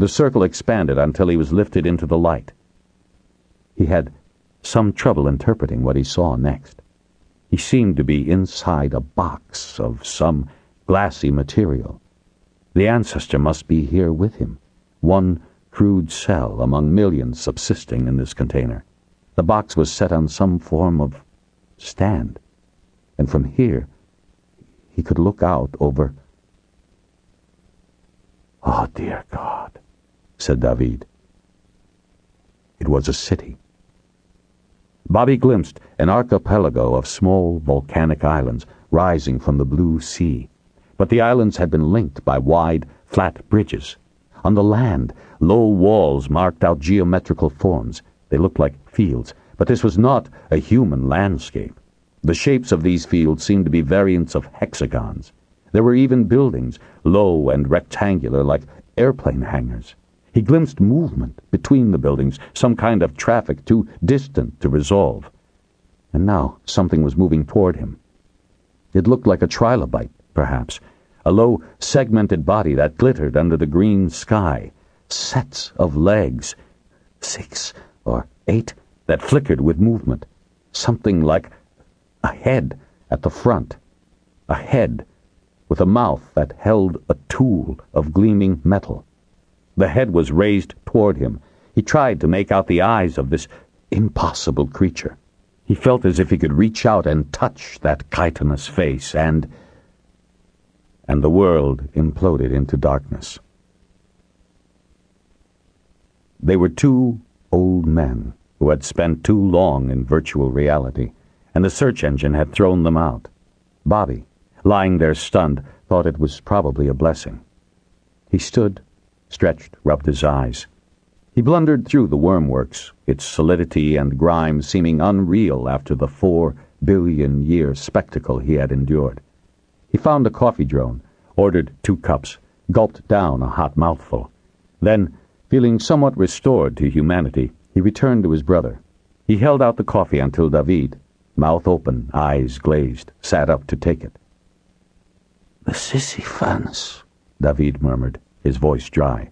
The circle expanded until he was lifted into the light. He had some trouble interpreting what he saw next. He seemed to be inside a box of some glassy material. The ancestor must be here with him, one crude cell among millions subsisting in this container. The box was set on some form of stand, and from here he could look out over... "Oh, dear God," said David. It was a city. Bobby glimpsed an archipelago of small volcanic islands rising from the blue sea, but the islands had been linked by wide, flat bridges. On the land, low walls marked out geometrical forms. They looked like fields, but this was not a human landscape. The shapes of these fields seemed to be variants of hexagons. There were even buildings, low and rectangular like airplane hangars. He glimpsed movement between the buildings, some kind of traffic too distant to resolve. And now something was moving toward him. It looked like a trilobite, perhaps, a low, segmented body that glittered under the green sky. Sets of legs, 6 or 8, that flickered with movement. Something like a head at the front. A head with a mouth that held a tool of gleaming metal. The head was raised toward him. He tried to make out the eyes of this impossible creature. He felt as if he could reach out and touch that chitinous face, and the world imploded into darkness. They were two old men who had spent too long in virtual reality, and the search engine had thrown them out. Bobby, lying there stunned, thought it was probably a blessing. He stood, stretched, rubbed his eyes. He blundered through the wormworks, its solidity and grime seeming unreal after the 4-billion-year spectacle he had endured. He found a coffee drone, ordered 2 cups, gulped down a hot mouthful. Then, feeling somewhat restored to humanity, he returned to his brother. He held out the coffee until David, mouth open, eyes glazed, sat up to take it. "The Sisyphants," David murmured, his voice dry.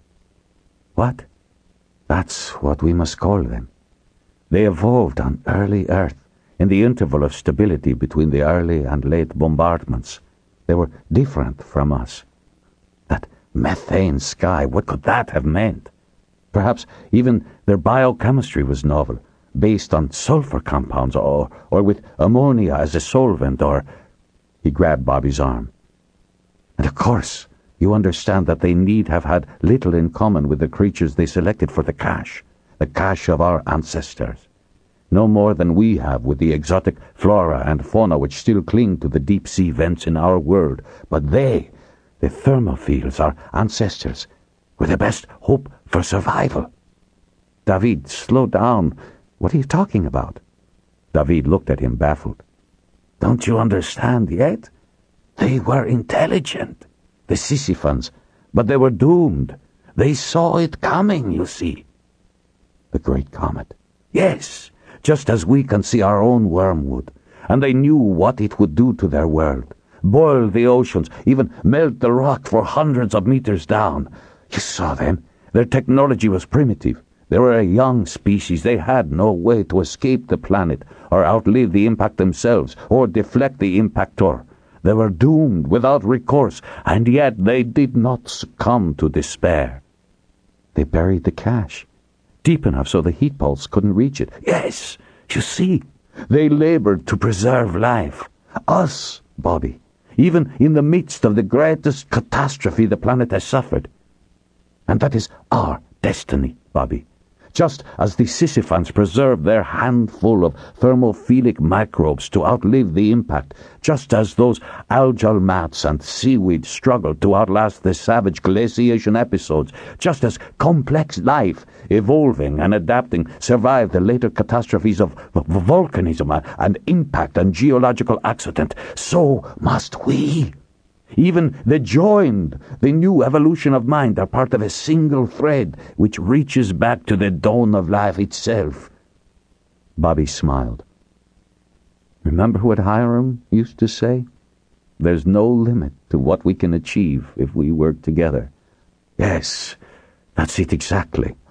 "What? That's what we must call them. They evolved on early Earth, in the interval of stability between the early and late bombardments. They were different from us. That methane sky, what could that have meant? Perhaps even their biochemistry was novel, based on sulfur compounds, or with ammonia as a solvent, or..." He grabbed Bobby's arm. "And of course, you understand that they need have had little in common with the creatures they selected for the cache of our ancestors. No more than we have with the exotic flora and fauna which still cling to the deep-sea vents in our world. But they, the thermophiles, our ancestors, were the best hope for survival." "David, slow down. What are you talking about?" David looked at him, baffled. "Don't you understand yet? They were intelligent, the Sisyphants, but they were doomed. They saw it coming, you see." "The Great Comet." "Yes, just as we can see our own wormwood, and they knew what it would do to their world. Boil the oceans, even melt the rock for hundreds of meters down. You saw them. Their technology was primitive. They were a young species. They had no way to escape the planet, or outlive the impact themselves, or deflect the impactor. They were doomed without recourse, and yet they did not succumb to despair." "They buried the cache, deep enough so the heat pulse couldn't reach it." "Yes, you see, they labored to preserve life. Us, Bobby, even in the midst of the greatest catastrophe the planet has suffered. And that is our destiny, Bobby. Just as the Sisyphants preserved their handful of thermophilic microbes to outlive the impact, just as those algal mats and seaweed struggled to outlast the savage glaciation episodes, just as complex life, evolving and adapting, survived the later catastrophes of volcanism and impact and geological accident, so must we. Even the joined, the new evolution of mind are part of a single thread which reaches back to the dawn of life itself." Bobby smiled. "Remember what Hiram used to say? There's no limit to what we can achieve if we work together." "Yes, That's it exactly.